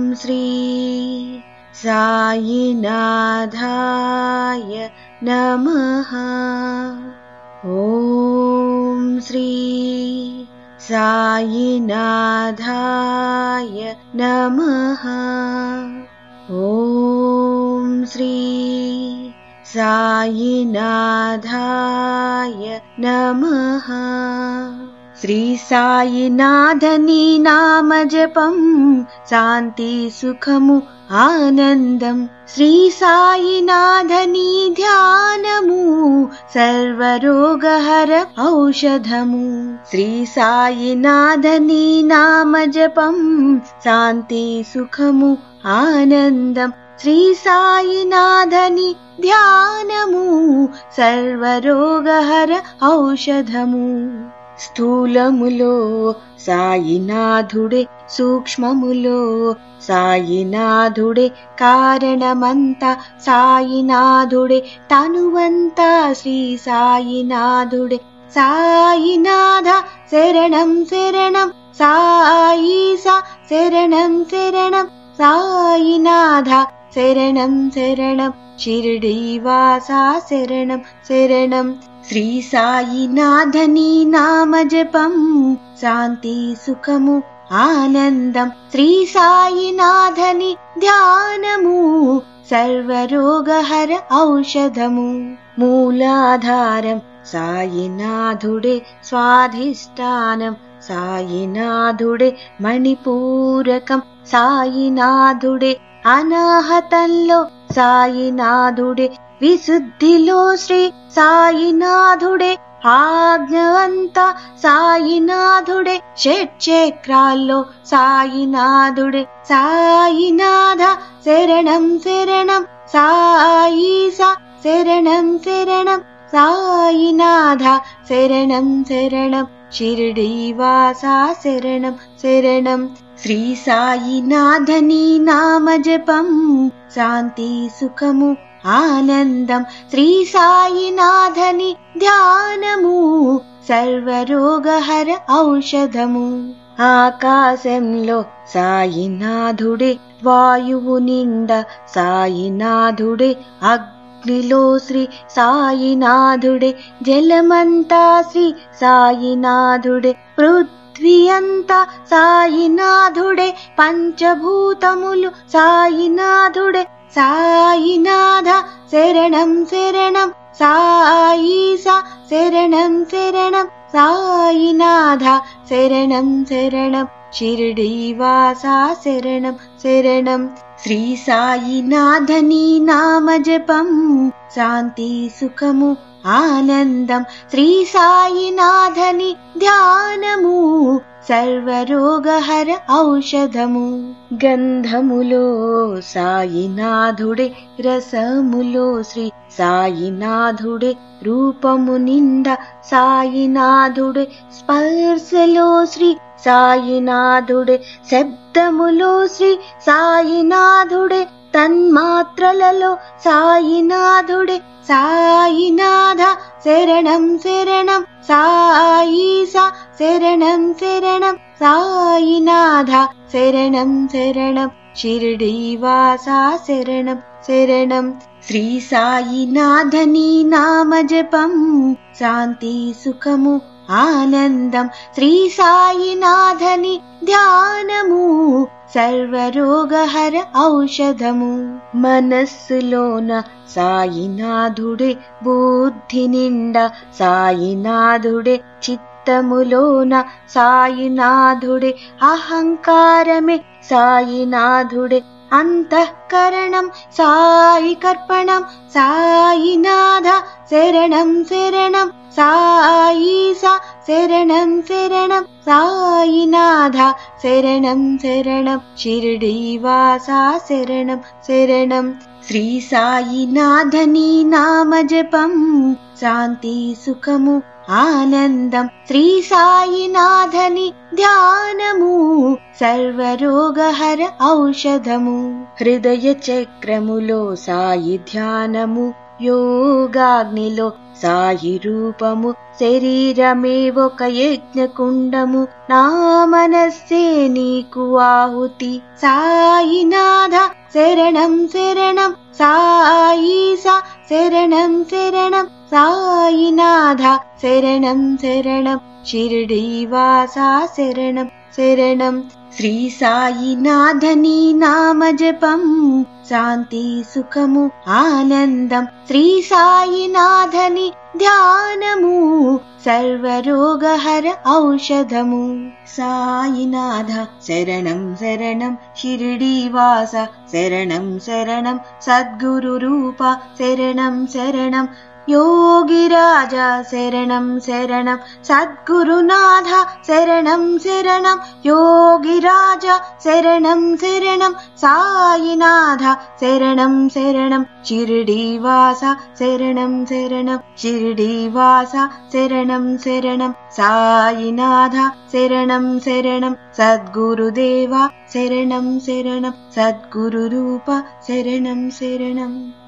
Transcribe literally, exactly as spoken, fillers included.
శ్రీ సాయినాథాయ నమః. ఓం శ్రీ సాయినాథాయ నమః. ఓం శ్రీ సాయినాథాయ నమః. శ్రీ సాయినాథని నామ జపం శాంతి సుఖము ఆనందం. శ్రీ సాయినాథని ధ్యానము సర్వరోగహర ఔషధము. శ్రీ సాయినాథని నామ జపం శాంతి సుఖము ఆనందం. శ్రీ సాయినాథని ధ్యానము సర్వరోగహర ఔషధము. స్థూలములో సాయినాథుడే, సూక్ష్మములో సాయినాథుడే, కారణమంతా సాయినాథుడే, తనువంతా శ్రీ సాయినాథుడే. సాయినాథ శరణం శరణం, సాయిసా శరణం శరణం, సాయినాథ శరణం శరణం, షిరిడీవాసా శరణం శరణం. శ్రీ సాయినాథని నామ జపం శాంతి సుఖము ఆనందం. శ్రీ సాయినాథని ధ్యానము సర్వరోగహర ఔషధము. మూలాధారం సాయినాథుడే, స్వాధిష్టానం సాయినాథుడే, మణిపూరకం సాయినాథుడే, అనాహతంలో సాయినాథుడే, విశుద్ధిలో శ్రీ సాయినాథుడే, ఆజ్ఞవంతా సాయినాథుడే, షట్చక్రాల్లో సాయినాథుడే. సాయినాథ శరణం శరణం, సాయిసా శరణం శరణం, సాయినాథ శరణం శరణం, షిరిడీవాసా శరణం శరణం. శ్రీ సాయినాథని నామ జపం శాంతి సుఖము ఆనందం. శ్రీ సాయినాథని ధ్యానము సర్వరోగహర ఔషధము. ఆకాశంలో సాయినాథుడే, వాయువు నిండా సాయినాథుడే, అగ్నిలో శ్రీ సాయినాథుడే, జలమంతా శ్రీ సాయినాథుడే, పృథ్వీ అంతా సాయినాథుడే, పంచభూతములు సాయినాథుడే. సాయినాథ శరణం శరణం, సాయిసా శరణం శరణం, సాయినాథ శరణం శరణం, షిరిడీవాసా శరణం శరణం. శ్రీ సాయినాథని నామ జపం శాంతి సుఖము ఆనందం. శ్రీ సాయినాథని ధ్యానము సర్వరోగహర ఔషధము. గంధములో సాయినాథుడే, రసములో శ్రీ సాయినాథుడే, రూపము నిండా సాయినాథుడే, స్పర్శలో శ్రీ సాయినాథుడే, శబ్దములో శ్రీ సాయినాథుడే, తన్మాత్రలలో సాయినాథుడే. సాయినాథ శరణం శరణం, సాయిసా శరణం శరణం, సాయినాథ శరణం శరణం, షిరిడీవాసా శరణం శరణం. శ్రీ సాయినాథని నామ జపం శాంతి సుఖము ఆనందం. శ్రీ సాయినాథని ధ్యానము సర్వరోగహర ఔషధము. మనస్సులోన సాయినాథుడే, బుద్ధి నిండా సాయినాథుడే, చిత్తములోన సాయినాథుడే, అహంకారమే సాయినాథుడే, అంతఃకరణం సాయి కర్పణం. సాయినాథ శరణం శరణం, సాయిసా శరణం శరణం, సాయినాథ శరణం శరణం, షిరిడీవాసా శరణం శరణం. శ్రీ సాయినాథని నామ జపం శాంతి సుఖము ఆనందం. శ్రీ సాయినాథని ధ్యానము సర్వరోగహర ఔషధము. హృదయ చక్రములో సాయి ధ్యానము, యోగాగ్నిలో సాయి రూపము, శరీరమే ఒక యజ్ఞకుండము, నా మనస్సే నీకు ఆహుతి. సాయినాథ శరణం శరణం సాయిసా, శరణం శరణం సాయినాథ, శరణం శరణం షిరిడీవాసా, శరణం శరణం. శ్రీ సాయినాథని నామ జపం, శాంతి సుఖము ఆనందం. శ్రీ సాయినాథని ధ్యానము, సర్వరోగహర ఔషధము. సాయినాథ శరణం శరణం షిరిడీవాస, శరణం శరణం సద్గురు రూప, శరణం శరణం యోగిరాజా, శరణం శరణం సద్గురునాథ, శరణం శరణం యోగిరాజా, శరణం శరణం సాయినాథ, శరణం శరణం షిరిడీవాస, శరణం శరణం షిరిడీవాస, శరణం శరణం సాయినాథ, శరణం శరణం సద్గురుదేవా, శరణం శరణం సద్గురు రూప, శరణం శరణం.